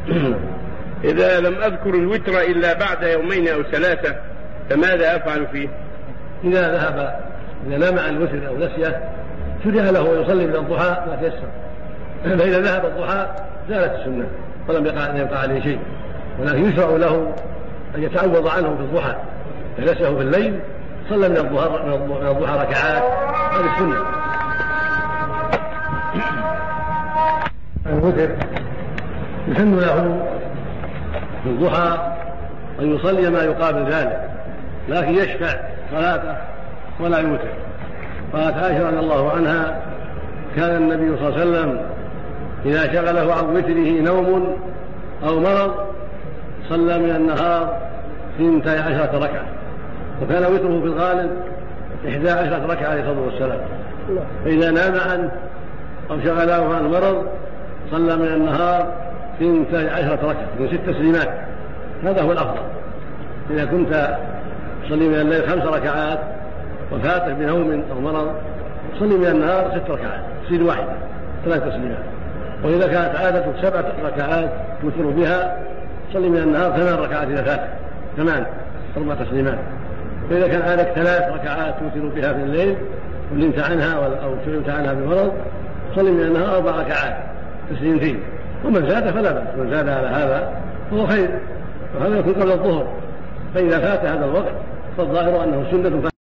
إذا لم أذكر الوتر إلا بعد يومين أو ثلاثة فماذا أفعل فيه؟ إذا نام عن الوتر أو نسيه شرع له ويصلي من الضحى ما تيسر، فإذا ذهب الضحى زالت السنة ولم يقع عليه شيء، ولكن يشرع له أن يتعوض عنه في الضحى، إذا نسيه في الليل صلى من الضحى ركعات، هذه السنة. الوتر يسن له في الضحى أن يصلي ما يقابل ذلك، لكن يشفع صلاته ولا يوتر. قالت عائشة رضي الله عنها: كان النبي صلى الله عليه وسلم إذا شغله عن وتره نوم أو مرض صلى من النهار 12 ركعة، وكان وتره في الغالب 11 ركعة عليه الصلاة والسلام. فإذا نام عنه أو شغله عن مرض صلى من النهار 12 ركعة من 6 تسليمات، هذا هو الأفضل. إذا كنت تصلي من الليل 5 ركعات وفاتح بنوم أو مرض صلي من النهار 6 ركعات تصير واحدة 3 تسليمات. وإذا كانت عادتك 7 ركعات توتر بها صلي من النهار 8 ركعات إذا فاتح 4 تسليمات. وإذا كان عادك 3 ركعات توتر بها في الليل ونمت عنها أو شغلت عنها بمرض صلي من النهار 4 ركعات تسليمتين، ومن زاد فلا بأس، من زاد على هذا هو خير، وهذا يكون قبل الظهر. فإذا فات هذا الوقت فالظاهر أنه سنة